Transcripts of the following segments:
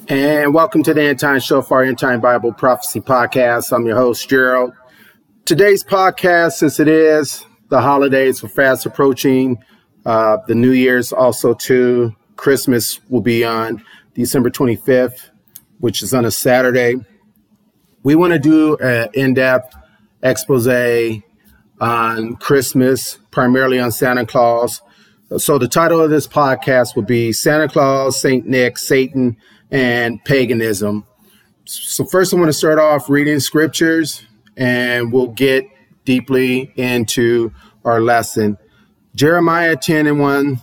And welcome to the End Time Show for our End Time Bible Prophecy Podcast. I'm your host, Gerald. Today's podcast, since it is the holidays, we're fast approaching the New Year's, also too. Christmas will be on December 25th, which is on a Saturday. We want to do an in-depth expose on Christmas, primarily on Santa Claus. So the title of this podcast will be Santa Claus, Saint Nick, Satan, and Paganism. So first I want to start off reading scriptures and we'll get deeply into our lesson. Jeremiah 10:1,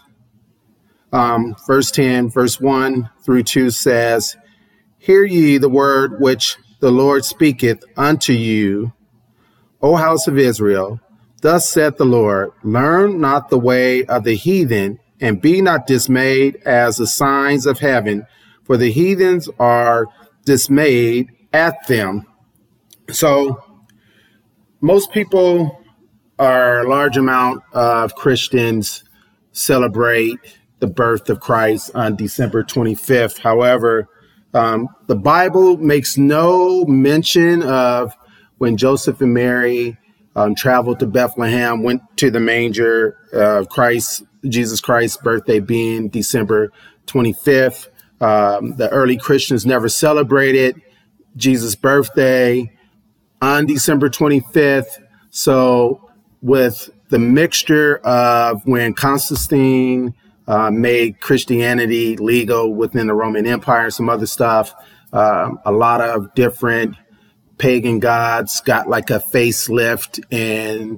verse 10, verse 1 through 2 says, "Hear ye the word which the Lord speaketh unto you, O house of Israel. Thus saith the Lord, learn not the way of the heathen, and be not dismayed as the signs of heaven, for the heathens are dismayed at them." So most people, or a large amount of Christians, celebrate the birth of Christ on December 25th. However, the Bible makes no mention of when Joseph and Mary traveled to Bethlehem, went to the manger of Jesus Christ's birthday being December 25th. The early Christians never celebrated Jesus' birthday on December 25th. So with the mixture of when Constantine made Christianity legal within the Roman Empire and some other stuff, a lot of different pagan gods got like a facelift and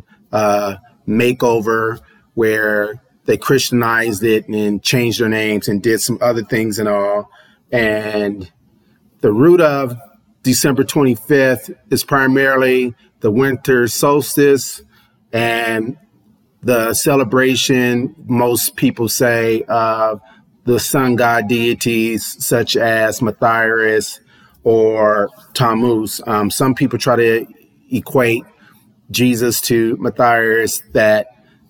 makeover where they Christianized it and changed their names and did some other things and all. And the root of December 25th is primarily the winter solstice and the celebration, most people say, of the sun god deities such as Matthias or Tammuz. Some people try to equate Jesus to Matthias, that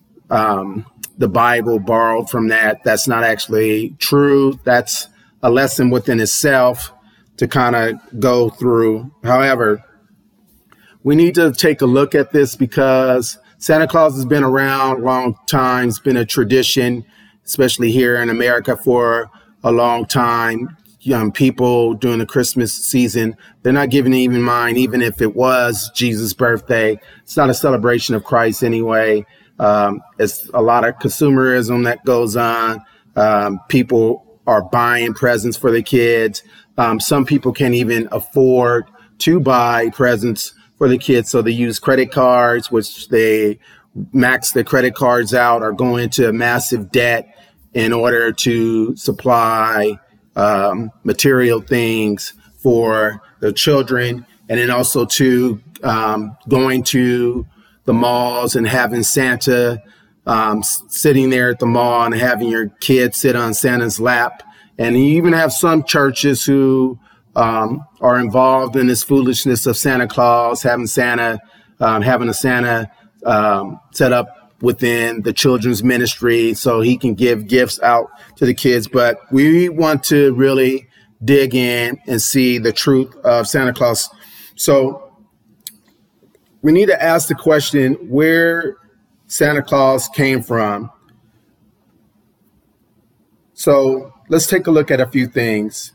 the Bible borrowed from that. That's not actually true. That's a lesson within itself to kind of go through. However, we need to take a look at this because Santa Claus has been around a long time. It's been a tradition, especially here in America, for a long time. Young people during the Christmas season, they're not giving even mind, even if it was Jesus' birthday. It's not a celebration of Christ anyway. It's a lot of consumerism that goes on. People are buying presents for their kids. Some people can't even afford to buy presents for the kids, so they use credit cards, which they max their credit cards out or go into massive debt in order to supply material things for their children. And then also to going to the malls and having Santa sitting there at the mall and having your kids sit on Santa's lap. And you even have some churches who are involved in this foolishness of Santa Claus, having a Santa set up within the children's ministry so he can give gifts out to the kids. But we want to really dig in and see the truth of Santa Claus. So we need to ask the question where Santa Claus came from. So let's take a look at a few things.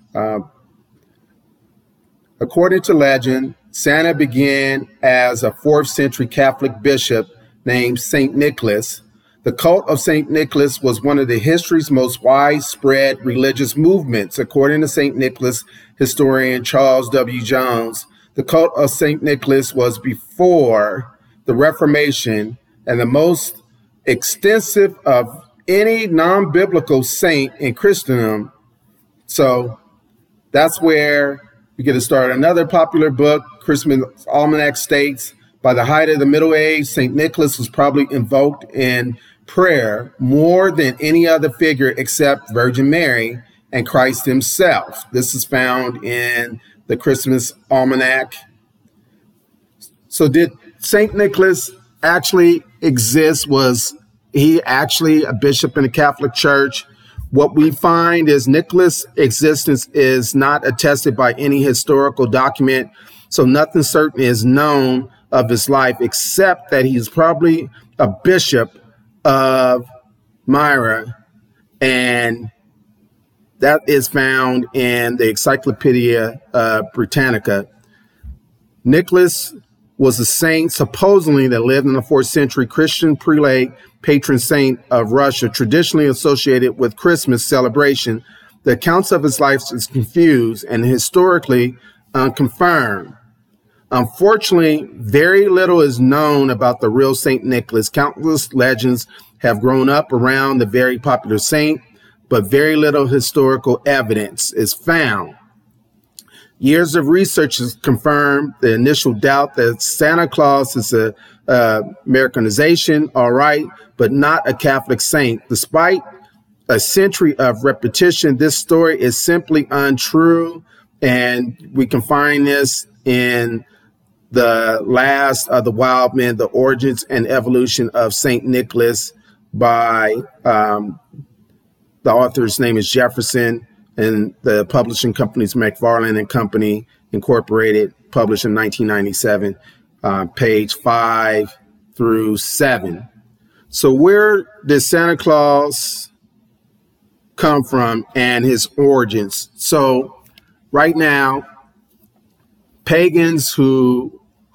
According to legend, Santa began as a 4th century Catholic bishop named St. Nicholas. The cult of St. Nicholas was one of the history's most widespread religious movements. According to St. Nicholas historian Charles W. Jones, the cult of St. Nicholas was before the Reformation and the most extensive of any non-biblical saint in Christendom. So that's where we get to start. Another popular book, Christmas Almanac, states, by the height of the Middle Age, St. Nicholas was probably invoked in prayer more than any other figure except Virgin Mary and Christ himself. This is found in the Christmas Almanac. So did St. Nicholas actually exist? Was he actually a bishop in the Catholic Church? What we find is Nicholas' existence is not attested by any historical document, so nothing certain is known of his life except that he's probably a bishop of Myra, and that is found in the Encyclopedia Britannica. Nicholas was a saint supposedly that lived in the 4th century, Christian prelate, patron saint of Russia, traditionally associated with Christmas celebration. The accounts of his life is confused and historically unconfirmed. Unfortunately, very little is known about the real Saint Nicholas. Countless legends have grown up around the very popular saint, but very little historical evidence is found. Years of research has confirmed the initial doubt that Santa Claus is a Americanization, all right, but not a Catholic saint. Despite a century of repetition, this story is simply untrue, and we can find this in The Last of the Wild Men, The Origins and Evolution of St. Nicholas by the author's name is Jefferson, and the publishing company is McFarland and Company Incorporated, published in 1997, page 5 through 7. So where did Santa Claus come from and his origins? So right now, pagans who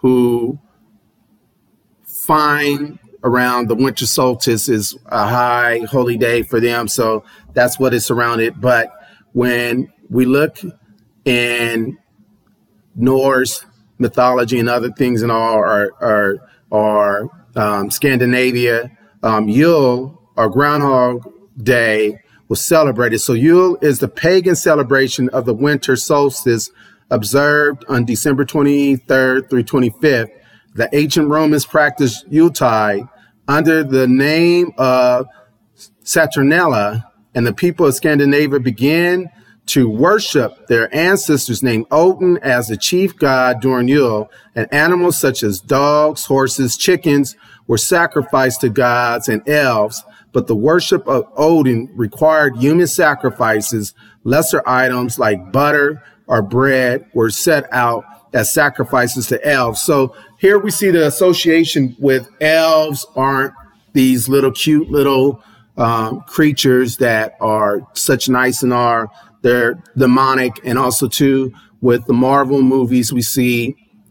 find around the winter solstice is a high holy day for them. So that's what is surrounded. But when we look in Norse mythology and other things and all are Scandinavia, Yule or Groundhog Day was celebrated. So Yule is the pagan celebration of the winter solstice observed on December 23rd through 25th. The ancient Romans practiced Yuletide under the name of Saturnella, and the people of Scandinavia began to worship their ancestors named Odin as the chief god during Yule, and animals such as dogs, horses, chickens were sacrificed to gods and elves. But the worship of Odin required human sacrifices. Lesser items like butter or bread were set out as sacrifices to elves. So here we see the association with elves aren't these little cute little creatures that are such nice and are. They're demonic. And also too, with the Marvel movies, we see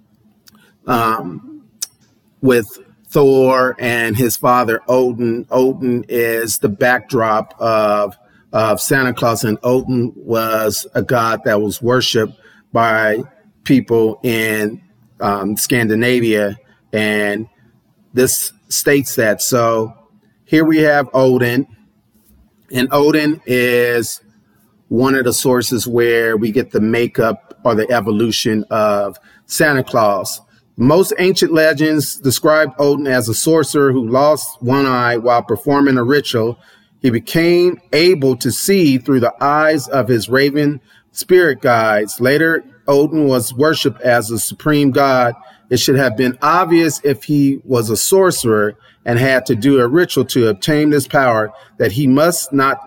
with Thor and his father Odin. Odin is the backdrop of Santa Claus, and Odin was a god that was worshipped by people in Scandinavia, and this states that. So here we have Odin, and Odin is one of the sources where we get the makeup or the evolution of Santa Claus. Most ancient legends describe Odin as a sorcerer who lost one eye while performing a ritual. He became able to see through the eyes of his raven spirit guides. Later, Odin was worshipped as a supreme god. It should have been obvious if he was a sorcerer and had to do a ritual to obtain this power that he must not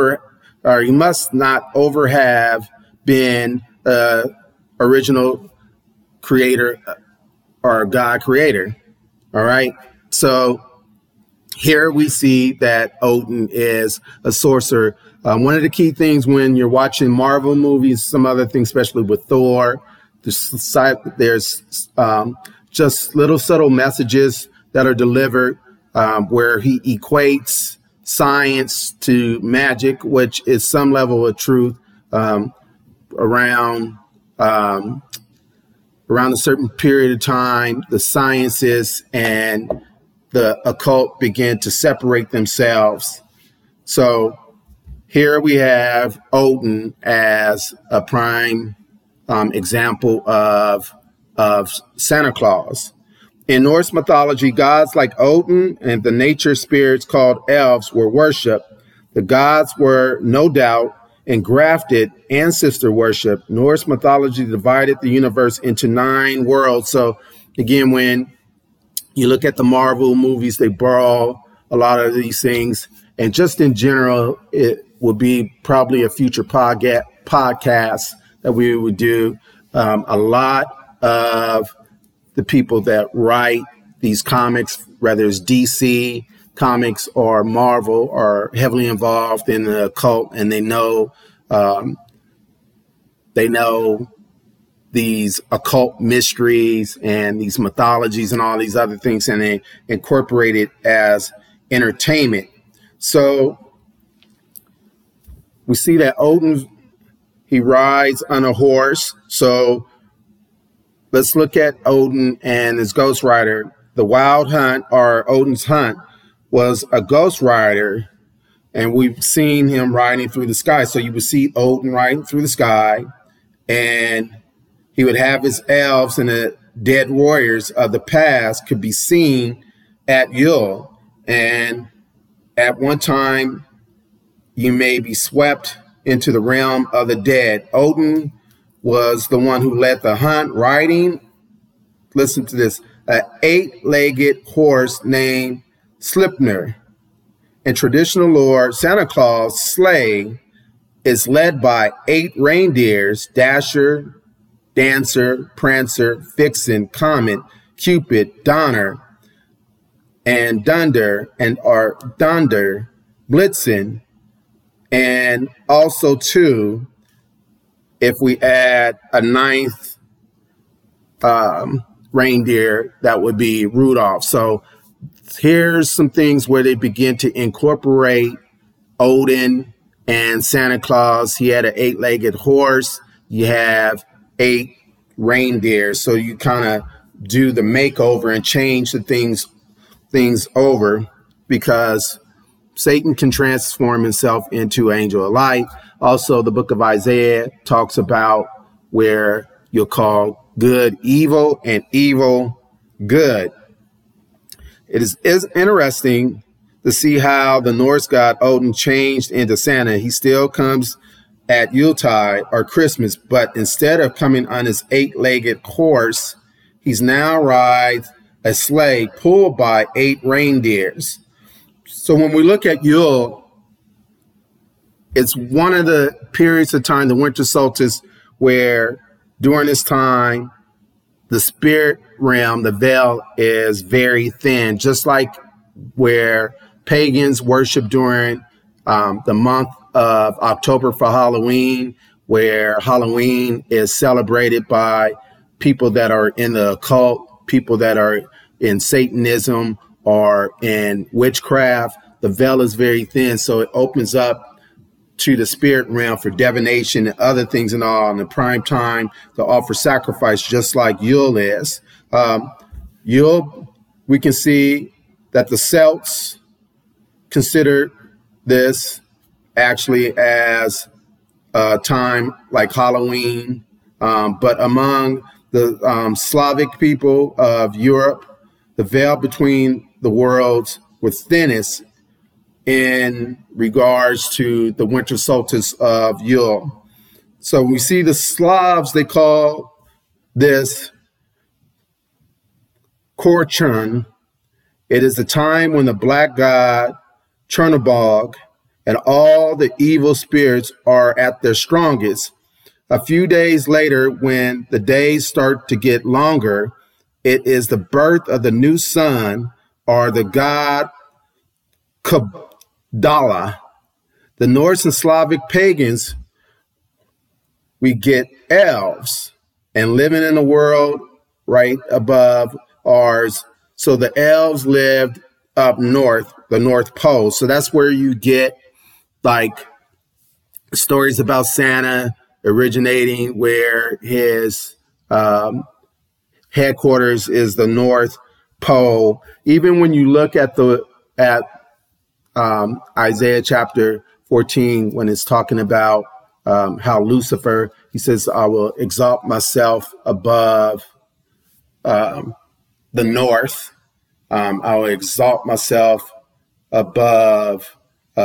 over have been original creator or God creator. All right. So here we see that Odin is a sorcerer. One of the key things when you're watching Marvel movies, some other things, especially with Thor, there's just little subtle messages that are delivered where he equates science to magic, which is some level of truth around a certain period of time. The sciences and the occult begin to separate themselves. So here we have Odin as a prime example of Santa Claus. In Norse mythology, gods like Odin and the nature spirits called elves were worshipped. The gods were, no doubt, engrafted ancestor worship. Norse mythology divided the universe into 9 worlds. So again, when you look at the Marvel movies, they borrow a lot of these things. And just in general, would be probably a future podcast that we would do. A lot of the people that write these comics, whether it's DC Comics or Marvel, are heavily involved in the occult, and they know these occult mysteries and these mythologies and all these other things, and they incorporate it as entertainment. So we see that Odin, he rides on a horse. So let's look at Odin and his Ghost Rider. The Wild Hunt, or Odin's Hunt, was a Ghost Rider, and we've seen him riding through the sky. So you would see Odin riding through the sky, and he would have his elves, and the dead warriors of the past could be seen at Yule. And at one time, you may be swept into the realm of the dead. Odin was the one who led the hunt, riding, listen to this, an 8-legged horse named Sleipnir. In traditional lore, Santa Claus' sleigh is led by 8 reindeers: Dasher, Dancer, Prancer, Vixen, Comet, Cupid, Donner, and Dunder, Blitzen, and also too, if we add a 9th reindeer, that would be Rudolph. So here's some things where they begin to incorporate Odin and Santa Claus. He had an 8-legged horse. You have 8 reindeer. So you kind of do the makeover and change the things over, because Satan can transform himself into angel of light. Also, the book of Isaiah talks about where you'll call good evil and evil good. It is interesting to see how the Norse god Odin changed into Santa. He still comes at Yuletide or Christmas, but instead of coming on his 8-legged horse, he's now rides a sleigh pulled by 8 reindeers. So when we look at Yule, it's one of the periods of time, the winter solstice, where during this time, the spirit realm, the veil, is very thin, just like where pagans worship during the month of October for Halloween, where Halloween is celebrated by people that are in the occult, people that are in Satanism or in witchcraft. The veil is very thin, so it opens up to the spirit realm for divination and other things and all, in the prime time to offer sacrifice, just like Yule is. Yule, we can see that the Celts considered this actually as a time like Halloween, but among the Slavic people of Europe, the veil between the worlds was thinnest in regards to the winter solstice of Yule. So we see the Slavs, they call this Korchun. It is the time when the black god Chernobog and all the evil spirits are at their strongest. A few days later, when the days start to get longer, it is the birth of the new sun, or the god Kabbalah. The Norse and Slavic pagans, we get elves, and living in a world right above ours. So the elves lived up north, the North Pole. So that's where you get like stories about Santa originating, where his headquarters is the North Pole. Even when you look at Isaiah chapter 14, when it's talking about how Lucifer, he says, I will exalt myself above the north. I will exalt myself above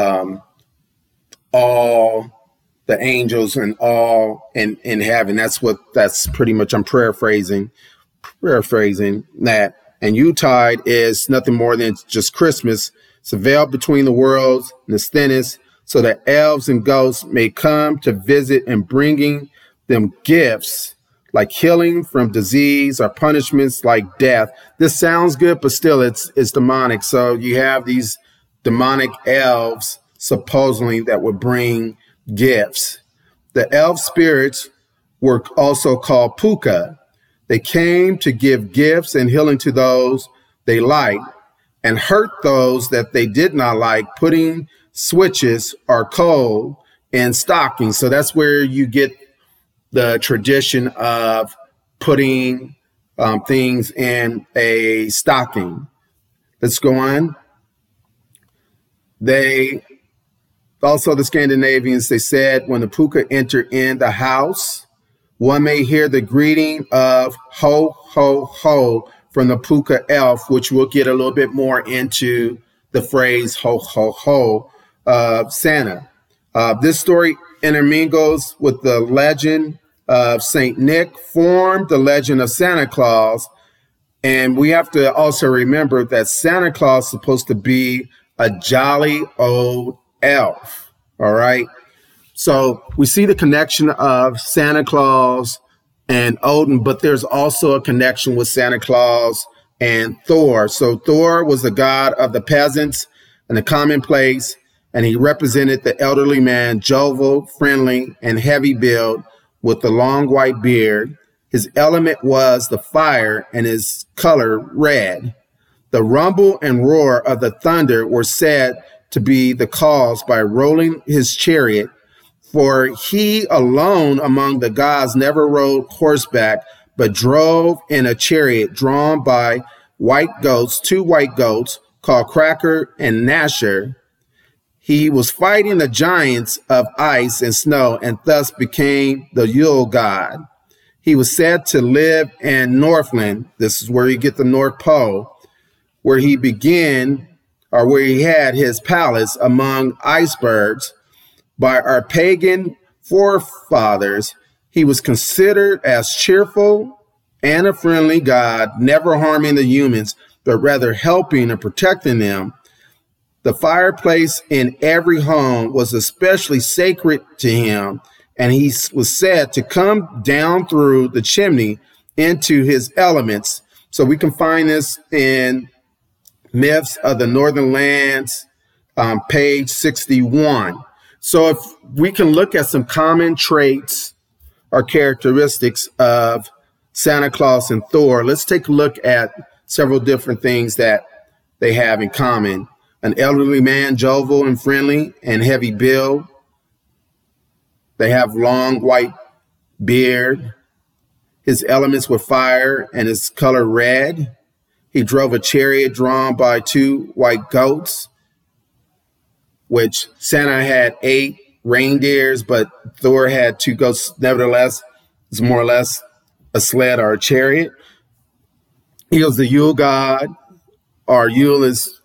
all the angels and all in heaven. That's pretty much, I'm paraphrasing that. And Yuletide is nothing more than just Christmas. It's a veil between the worlds and the thinnest. so that elves and ghosts may come to visit and bringing them gifts like healing from disease or punishments like death. This sounds good, but still it's demonic. So you have these demonic elves supposedly that would bring gifts. The elf spirits were also called Puka. They came to give gifts and healing to those they liked and hurt those that they did not like, putting switches or coal in stockings. So that's where you get the tradition of putting things in a stocking. Let's go on. The Scandinavians, they said, when the Puka enter in the house, one may hear the greeting of ho, ho, ho from the Puka elf, which we'll get a little bit more into the phrase ho, ho, ho of Santa. This story intermingles with the legend of Saint Nick, formed the legend of Santa Claus. And we have to also remember that Santa Claus is supposed to be a jolly old elf. All right. So we see the connection of Santa Claus and Odin, but there's also a connection with Santa Claus and Thor. So Thor was the god of the peasants and the commonplace, and he represented the elderly man, jovial, friendly, and heavy build with the long white beard. His element was the fire and his color red. The rumble and roar of the thunder were said to be the cause by rolling his chariot, for he alone among the gods never rode horseback, but drove in a chariot drawn by white goats, 2 white goats called Cracker and Gnasher. He was fighting the giants of ice and snow and thus became the Yule god. He was said to live in Northland. This is where you get the North Pole, where he had his palace among icebergs. By our pagan forefathers, he was considered as cheerful and a friendly god, never harming the humans, but rather helping and protecting them. The fireplace in every home was especially sacred to him, and he was said to come down through the chimney into his elements. So we can find this in Myths of the Northern Lands, page 61. So if we can look at some common traits or characteristics of Santa Claus and Thor, let's take a look at several different things that they have in common. An elderly man, jovial and friendly and heavy build. They have long white beard. His elements were fire and his color red. He drove a chariot drawn by 2 white goats, which Santa had 8 reindeers, but Thor had 2 goats. Nevertheless, it's more or less a sled or a chariot. He was the Yule god, or Yule is,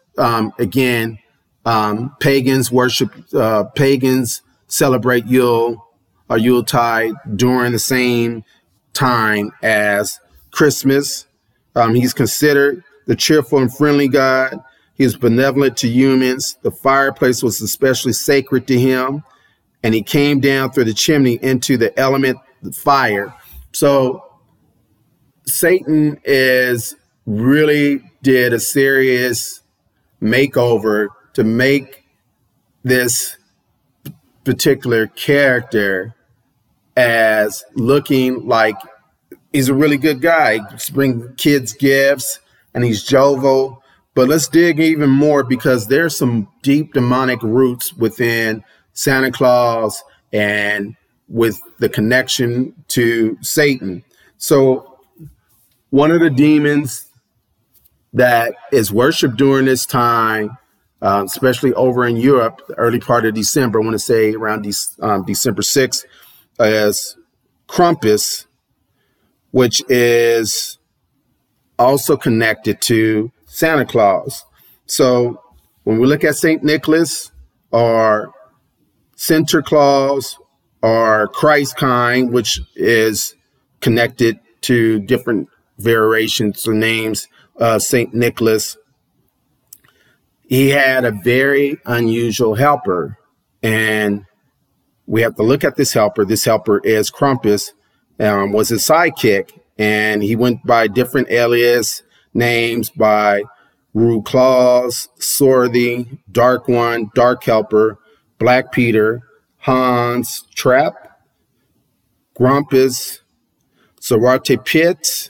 pagans worship, pagans celebrate Yule or Yuletide during the same time as Christmas. He's considered the cheerful and friendly god. He was benevolent to humans. The fireplace was especially sacred to him. And he came down through the chimney into the element, the fire. So Satan really did a serious makeover to make this particular character as looking like he's a really good guy. He's bringing kids gifts and he's jovial. But let's dig even more, because there's some deep demonic roots within Santa Claus and with the connection to Satan. So one of the demons that is worshipped during this time, especially over in Europe, the early part of December, I want to say around December 6th, is Krampus, which is also connected to Santa Claus. So when we look at St. Nicholas or Sinterklaas or Christkind, which is connected to different variations or names of St. Nicholas, he had a very unusual helper, And we have to look at this helper. This helper is Krampus, was his sidekick, and he went by different alias names by Rude Claus, Swarthy, Dark One, Dark Helper, Black Peter, Hans, Trap, Grumpus, Sorate Pit,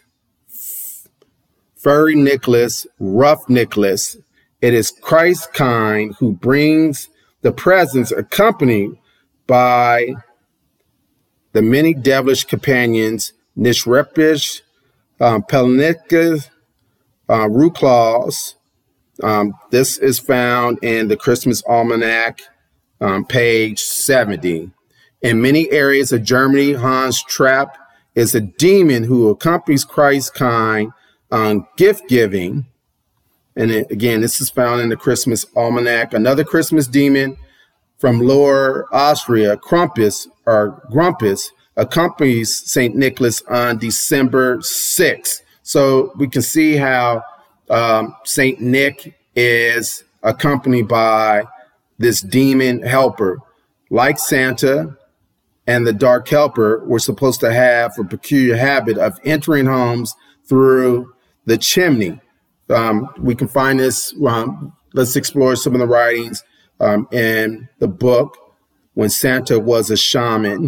Furry Nicholas, Rough Nicholas. It is Christ kind who brings the presents accompanied by the many devilish companions, Nishrepish, Pelnicka, Rude Claus. This is found in the Christmas Almanac, page 70. In many areas of Germany, Hans Trap is a demon who accompanies Christ's kind on gift giving. And again, this is found in the Christmas Almanac. Another Christmas demon from Lower Austria, Krampus or Grumpus, accompanies St. Nicholas on December 6th. So we can see how St. Nick is accompanied by this demon helper. Like Santa and the Dark Helper, we're supposed to have a peculiar habit of entering homes through the chimney. We can find this. Let's explore some of the writings in the book when Santa was a shaman.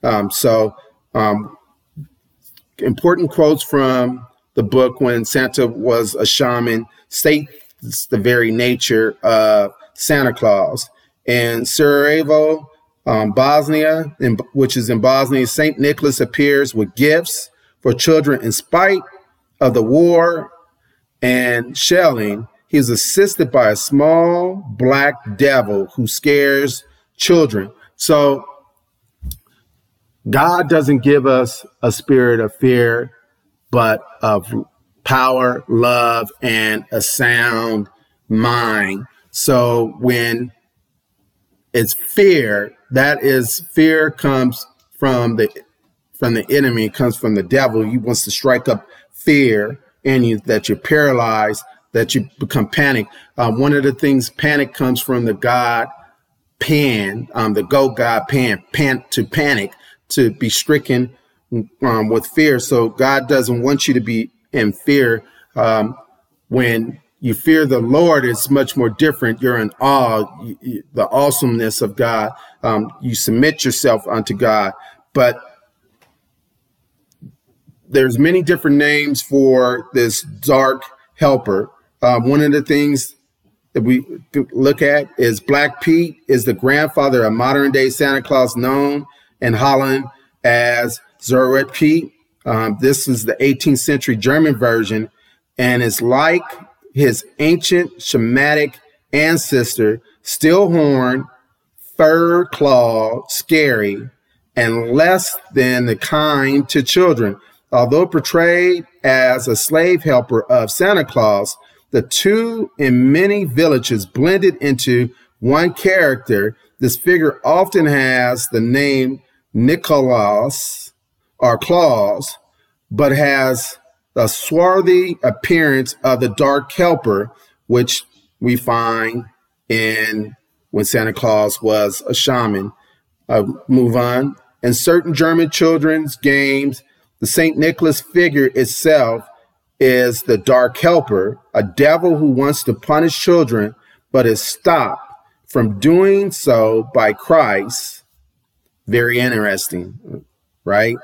Important quotes from the book when Santa was a shaman states the very nature of Santa Claus. In Sarajevo, Bosnia, which is in Bosnia, St. Nicholas appears with gifts for children in spite of the war and shelling. He is assisted by a small black devil who scares children. So God doesn't give us a spirit of fear, but of power, love, and a sound mind. So when it's fear, fear comes from the enemy, comes from the devil. He wants to strike up fear in you, that you're paralyzed, that you become panic. One of the things, panic comes from the god Pan, the goat god Pan, to panic, to be stricken with fear. So God doesn't want you to be in fear. When you fear the Lord, it's much more different. You're in awe, the awesomeness of God. You submit yourself unto God. But there's many different names for this dark helper. One of the things that we look at is Black Pete is the grandfather of modern day Santa Claus, known in Holland as Zwarte Piet. This is the 18th century German version, and it's like his ancient Shemitic ancestor, still horn, fur claw, scary, and less than the kind to children. Although portrayed as a slave helper of Santa Claus, the two in many villages blended into one character. This figure often has the name Nicholas or Claus, but has the swarthy appearance of the Dark Helper, which we find in when Santa Claus was a shaman. Move on. In certain German children's games, the St. Nicholas figure itself is the Dark Helper, a devil who wants to punish children, but is stopped from doing so by Christ. Very interesting, right?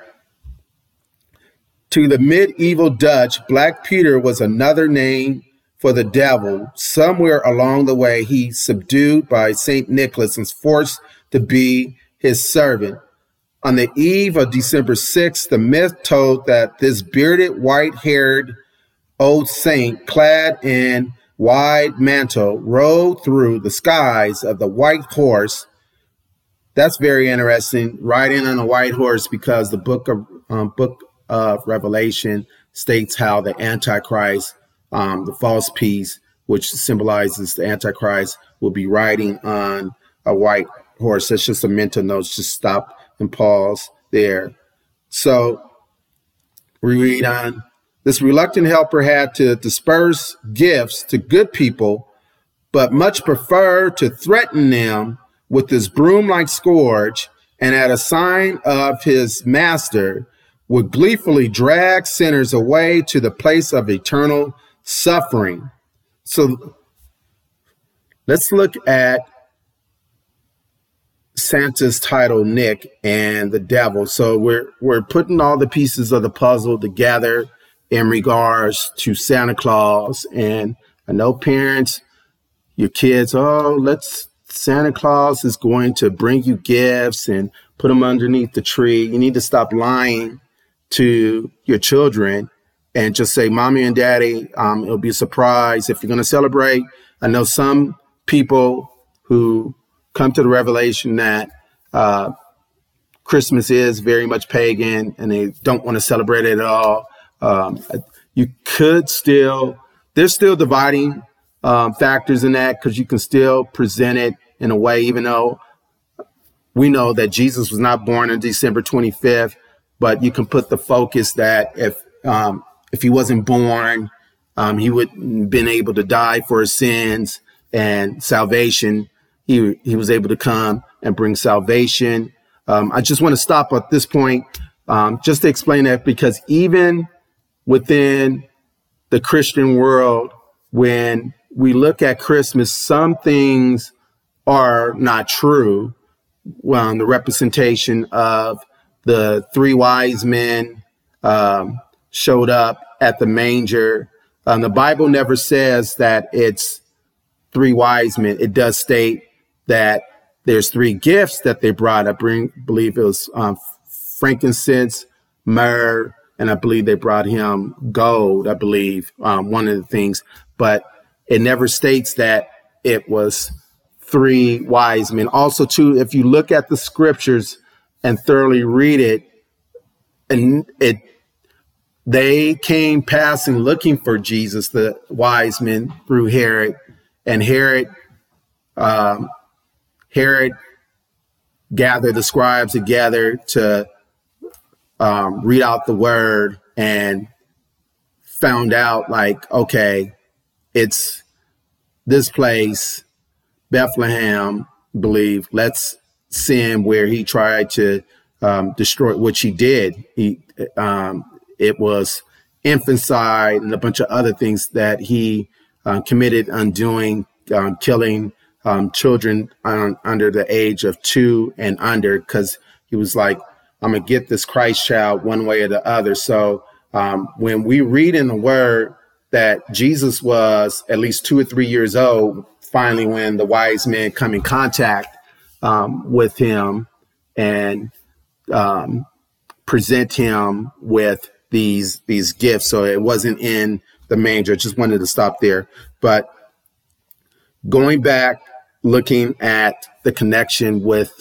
To the medieval Dutch, Black Peter was another name for the devil. Somewhere along the way, he subdued by St. Nicholas and forced to be his servant. On the eve of December 6th, the myth told that this bearded, white-haired old saint, clad in wide mantle, rode through the skies of the white horse. That's very interesting, riding on a white horse, because the book of Revelation states how the Antichrist, the false peace, which symbolizes the Antichrist, will be riding on a white horse. That's just a mental note. Just stop and pause there. So we read on. This reluctant helper had to disperse gifts to good people, but much preferred to threaten them with his broom-like scourge, and at a sign of his master would gleefully drag sinners away to the place of eternal suffering. So let's look at Santa's title, Nick, and the devil. So we're putting all the pieces of the puzzle together in regards to Santa Claus. And I know parents, your kids, Santa Claus is going to bring you gifts and put them underneath the tree. You need to stop lying to your children and just say, Mommy and Daddy, it'll be a surprise if you're going to celebrate. I know some people who come to the revelation that Christmas is very much pagan and they don't want to celebrate it at all. There's still dividing factors in that, because you can still present it in a way, even though we know that Jesus was not born on December 25th, but you can put the focus that if he wasn't born, he wouldn't been able to die for his sins and salvation. He was able to come and bring salvation. I just want to stop at this point just to explain that, because even within the Christian world, when we look at Christmas, some things are not true. Well, the representation of the three wise men showed up at the manger. The Bible never says that it's three wise men. It does state that there's three gifts that they brought. I believe it was frankincense, myrrh, and I believe they brought him gold, I believe, one of the things. But it never states that it was three wise men. Also, too, if you look at the scriptures and thoroughly read it, and they came passing looking for Jesus, the wise men, through Herod, and Herod gathered the scribes together to read out the word and found out, like, okay, it's this place, Bethlehem, believe. Let's send where he tried to destroy, which he did. It was infanticide and a bunch of other things that he committed undoing, killing children under the age of 2 and under, because he was like, I'm going to get this Christ child one way or the other. So when we read in the word that Jesus was at least 2 or 3 years old, finally, when the wise men come in contact with him and present him with these gifts. So it wasn't in the manger. I just wanted to stop there. But going back, looking at the connection with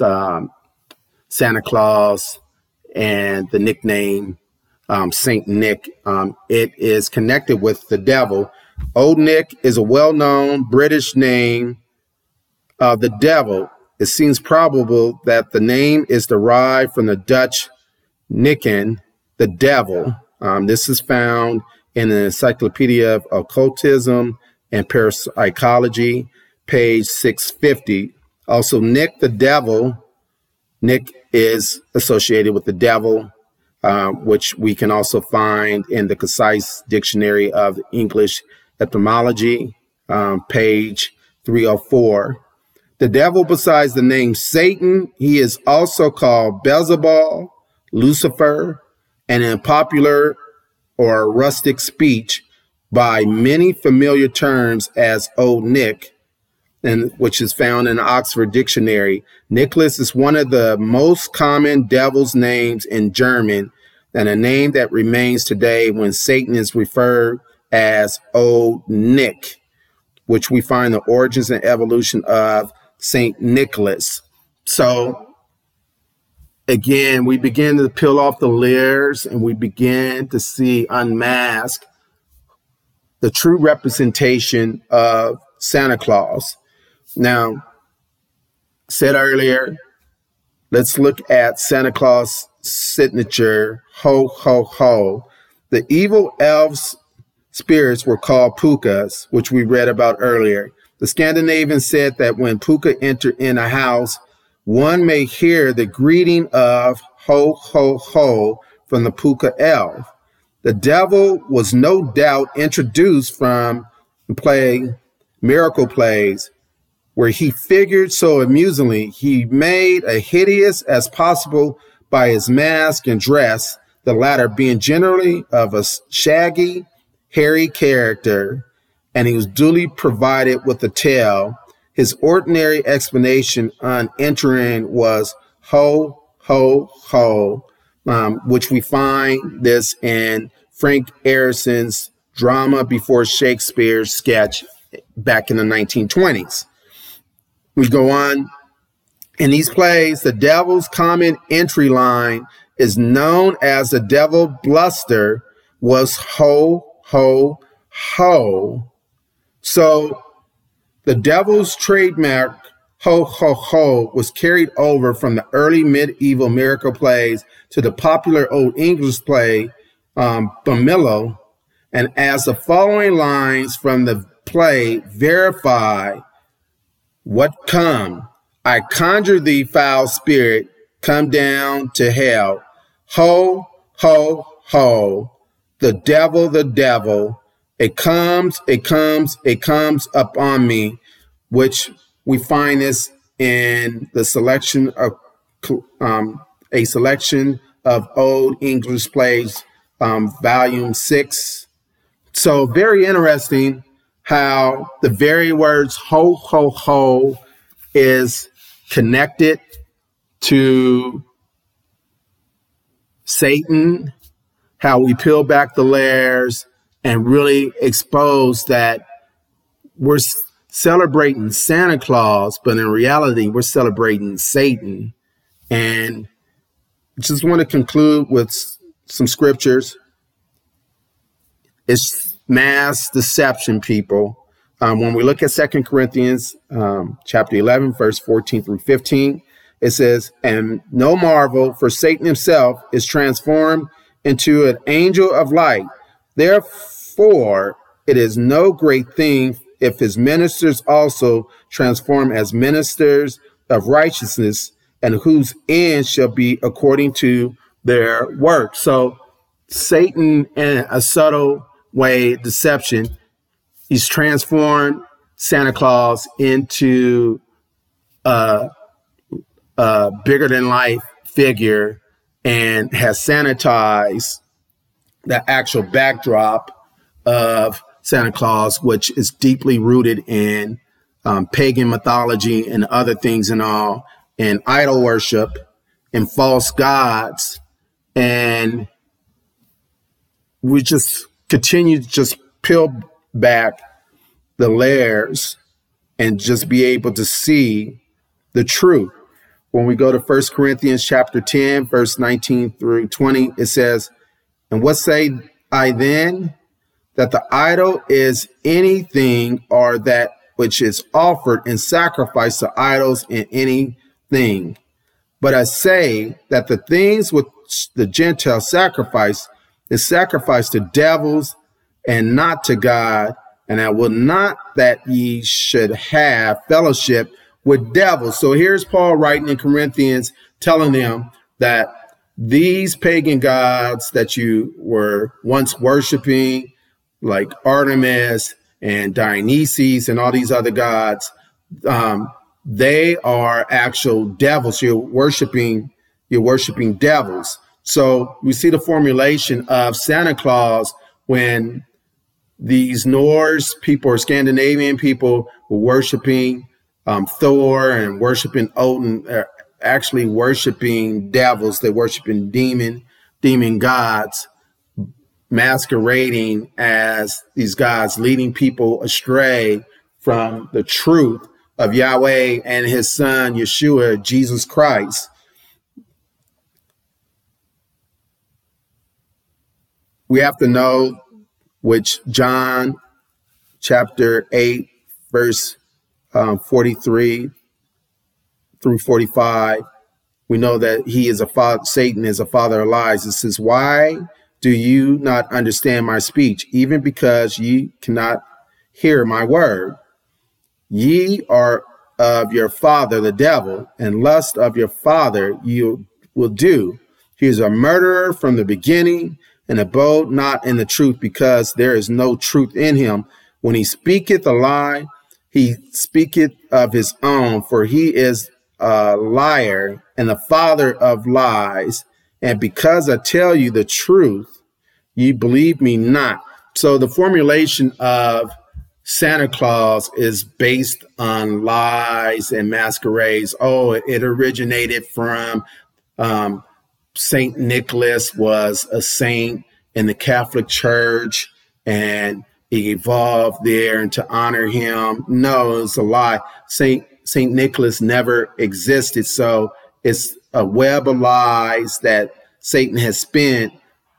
Santa Claus and the nickname Saint Nick, it is connected with the devil. Old Nick is a well-known British name of the devil. It seems probable that the name is derived from the Dutch Nikken, the devil. This is found in the Encyclopedia of Occultism and Parapsychology, page 650. Also, Nick the devil. Nick is associated with the devil, which we can also find in the Concise Dictionary of English Etymology, page 304. The devil, besides the name Satan, he is also called Beelzebul, Lucifer, and in popular or rustic speech by many familiar terms as Old Nick, and which is found in the Oxford Dictionary. Nicholas is one of the most common devil's names in German, and a name that remains today when Satan is referred as Old Nick, which we find the origins and evolution of St. Nicholas. So again, we begin to peel off the layers and we begin to see, unmask the true representation of Santa Claus. Now, said earlier, let's look at Santa Claus' signature, ho, ho, ho. The evil elves spirits were called pukas, which we read about earlier. The Scandinavians said that when Puka entered in a house, one may hear the greeting of ho, ho, ho from the Puka elf. The devil was no doubt introduced from the play Miracle Plays, where he figured so amusingly. He made as hideous as possible by his mask and dress, the latter being generally of a shaggy, hairy character, and he was duly provided with a tail. His ordinary explanation on entering was ho, ho, ho, which we find this in Frank Arison's Drama Before Shakespeare sketch back in the 1920s. We go on. In these plays, the devil's common entry line is known as the devil bluster was ho, ho, ho. So the devil's trademark ho, ho, ho was carried over from the early medieval miracle plays to the popular Old English play, Bamillo. And as the following lines from the play verify what come, I conjure thee, foul spirit, come down to hell. Ho, ho, ho, the devil, it comes upon me, which we find this in the selection of a selection of Old English plays, volume 6. So very interesting how the very words ho, ho, ho is connected to Satan, how we peel back the layers and really expose that we're celebrating Santa Claus, but in reality, we're celebrating Satan. And just want to conclude with some scriptures. It's mass deception, people. When we look at 2 Corinthians chapter 11, verse 14 through 15, it says, and no marvel, for Satan himself is transformed into an angel of light. Therefore, it is no great thing if his ministers also transform as ministers of righteousness, and whose end shall be according to their work. So Satan, in a subtle way, deception, he's transformed Santa Claus into a bigger than life figure and has sanitized the actual backdrop of Santa Claus, which is deeply rooted in pagan mythology and other things and all, and idol worship and false gods. And we just continue to just peel back the layers and just be able to see the truth. When we go to 1 Corinthians chapter 10, verse 19 through 20, it says, and what say I then? That the idol is anything or that which is offered in sacrifice to idols in anything. But I say that the things which the Gentiles sacrifice is sacrificed to devils and not to God. And I will not that ye should have fellowship with devils. So here's Paul writing in Corinthians, telling them that these pagan gods that you were once worshiping, like Artemis and Dionysus and all these other gods, they are actual devils. You're worshiping devils. So we see the formulation of Santa Claus when these Norse people or Scandinavian people were worshiping Thor and worshiping Odin, actually worshiping devils. They're worshiping demon gods, masquerading as these gods, leading people astray from the truth of Yahweh and his son, Yeshua, Jesus Christ. We have to know, which John chapter 8, verse 43 through 45, we know that he is a father, Satan is a father of lies. It says, why do you not understand my speech, even because ye cannot hear my word? Ye are of your father, the devil, and lust of your father you will do. He is a murderer from the beginning and abode not in the truth, because there is no truth in him. When he speaketh a lie, he speaketh of his own, for he is a liar and the father of lies. And because I tell you the truth, ye believe me not. So the formulation of Santa Claus is based on lies and masquerades. Oh, it originated from Saint Nicholas was a saint in the Catholic Church, and he evolved there, and to honor him. No, it's a lie. Saint Nicholas never existed. So it's a web of lies that Satan has spent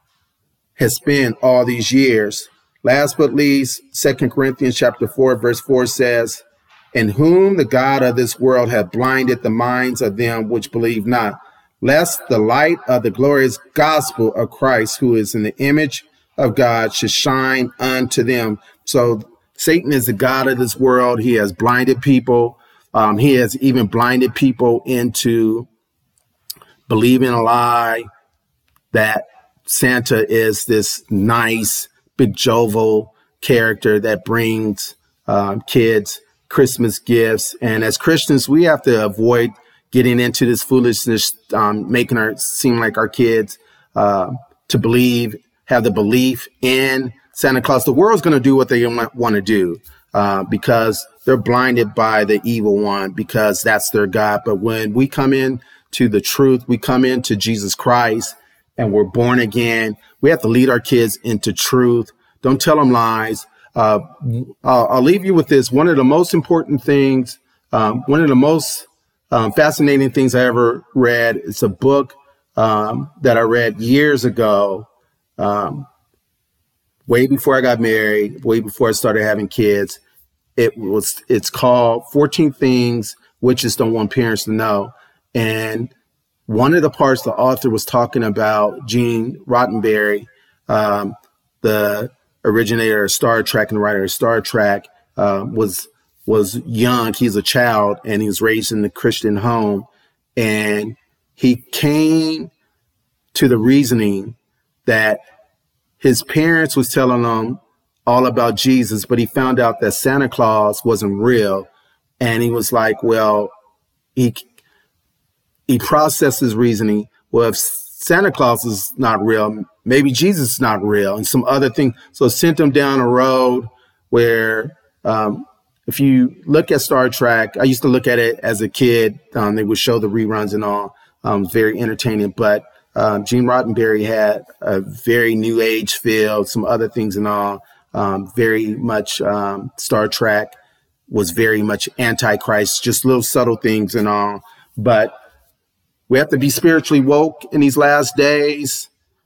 all these years. Last but least, 2 Corinthians chapter 4, verse 4 says, in whom the God of this world hath blinded the minds of them which believe not, lest the light of the glorious gospel of Christ, who is in the image of God, should shine unto them. So Satan is the God of this world. He has blinded people. He has even blinded people into believing a lie that Santa is this nice, big jovial character that brings kids Christmas gifts. And as Christians, we have to avoid getting into this foolishness, making our seem like our kids to have the belief in Santa Claus. The world's going to do what they want to do because they're blinded by the evil one, because that's their God. But when we come in to the truth, we come into Jesus Christ and we're born again, we have to lead our kids into truth. Don't tell them lies. I'll leave you with this. One of the most important things, one of the most fascinating things I ever read. It's a book that I read years ago, way before I got married, way before I started having kids. It's called 14 Things Witches Don't Want Parents to Know. And one of the parts the author was talking about Gene Roddenberry, the originator of Star Trek and writer of Star Trek, was young. He's a child, and he was raised in the Christian home. And he came to the reasoning that his parents was telling him all about Jesus, but he found out that Santa Claus wasn't real. And he was like, well, he processed his reasoning. Well, if Santa Claus is not real, maybe Jesus is not real, and some other thing. So it sent him down a road where, if you look at Star Trek, I used to look at it as a kid. They would show the reruns and all. Very entertaining. But Gene Roddenberry had a very new age feel, some other things and all. Very much Star Trek was very much Antichrist, just little subtle things and all. But we have to be spiritually woke in these last days.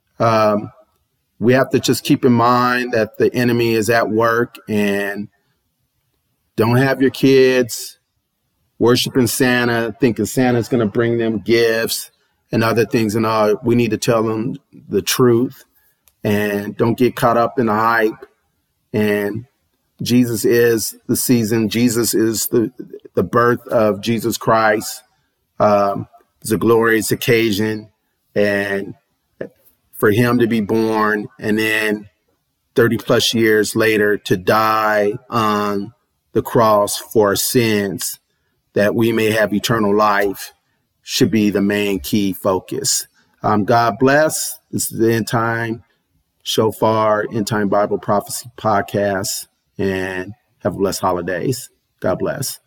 We have to just keep in mind that the enemy is at work, and don't have your kids worshiping Santa, thinking Santa's going to bring them gifts and other things and all. We need to tell them the truth and don't get caught up in the hype. And Jesus is the season. Jesus is the birth of Jesus Christ. It's a glorious occasion, and for him to be born and then 30 plus years later to die on the cross for our sins, that we may have eternal life, should be the main key focus. God bless. This is the End Time Shofar, End Time Bible Prophecy Podcast, and have a blessed holidays. God bless.